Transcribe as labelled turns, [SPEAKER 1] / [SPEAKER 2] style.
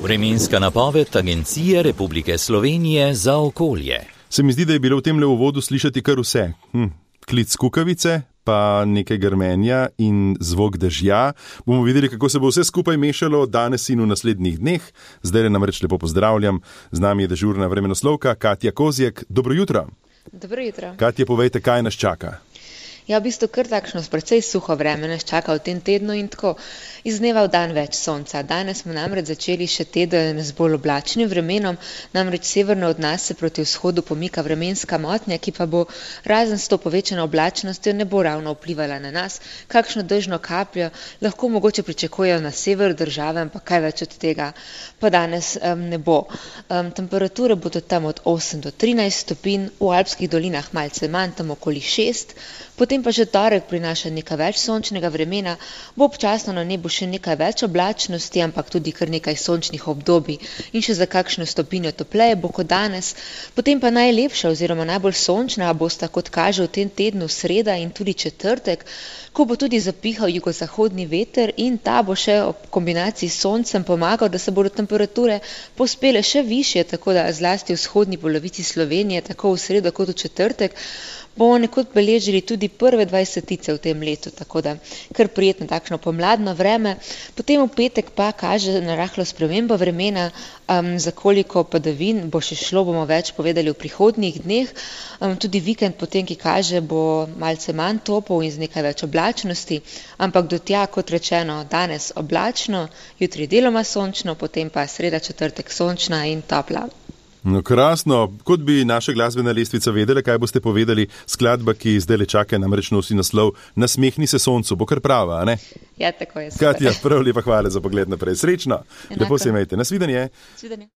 [SPEAKER 1] Vremenska napoved Agencije Republike Slovenije za okolje.
[SPEAKER 2] Se mi zdi, da je bilo v temle uvodu slišati kar vse. Klic kukavice, pa nekaj grmenja in zvok dežja. Bomo videli, kako se bo vse skupaj mešalo danes in v naslednjih dneh. Zdaj namreč lepo pozdravljam. Z nami je dežurna vremenoslovka Katja Kozjek. Dobro jutro.
[SPEAKER 3] Dobro jutro.
[SPEAKER 2] Katja, povejte, kaj nas čaka?
[SPEAKER 3] Ja, v bistvu kar takšno precej suho vreme nas čaka v tem tednu in tako iz dneva v dan več sonca. Danes smo namreč začeli še teden z bolj oblačnim vremenom, namreč severno od nas se proti vzhodu pomika vremenska motnja, ki pa bo razen s to povečano oblačnostjo ne bo ravno vplivala na nas. Kakšno dežno kapljo lahko mogoče pričakujejo na sever države, ampak kaj več od tega pa danes ne bo. Temperature bodo tam od 8 do 13 stopinj, v alpskih dolinah malce manj, tam okoli 6. Potem pa že torek prinaša nekaj več sončnega vremena, bo občasno na nebu še nekaj več oblačnosti, ampak tudi kar nekaj sončnih obdobij in še za kakšno stopinjo topleje bo kot danes. Potem pa najlepša oziroma najbolj sončna bosta, kot kaže v tem tednu, sreda in tudi četrtek, ko bo tudi zapihal jugozahodni veter in ta bo še ob kombinaciji s soncem pomagal, da se bodo temperature pospele še višje, tako da zlasti v vzhodni polovici Slovenije, tako v sredo kot v četrtek, bomo nekod beležili tudi prve 20 v tem letu, tako da kar prijetno takšno pomladno vreme. Potem v petek pa kaže na rahlo spremembo vremena, za koliko padavin bo še šlo, bomo več povedali v prihodnjih dneh. Tudi vikend potem, ki kaže, bo malce manj topel in z nekaj več oblačnosti, ampak do tja, kot rečeno, danes oblačno, jutri deloma sončno, potem pa sreda, četrtek sončna in topla.
[SPEAKER 2] No, krasno. Kot bi naša glasbena lestvica vedela, kaj boste povedali, skladba, ki zdaj le čaka, namreč nosi naslov Nasmehni se soncu, bo kar prava, a ne?
[SPEAKER 3] Ja, tako je.
[SPEAKER 2] Katja, prav lepa hvala za pogled naprej. Srečno. Lepo se imejte. Nasvidenje.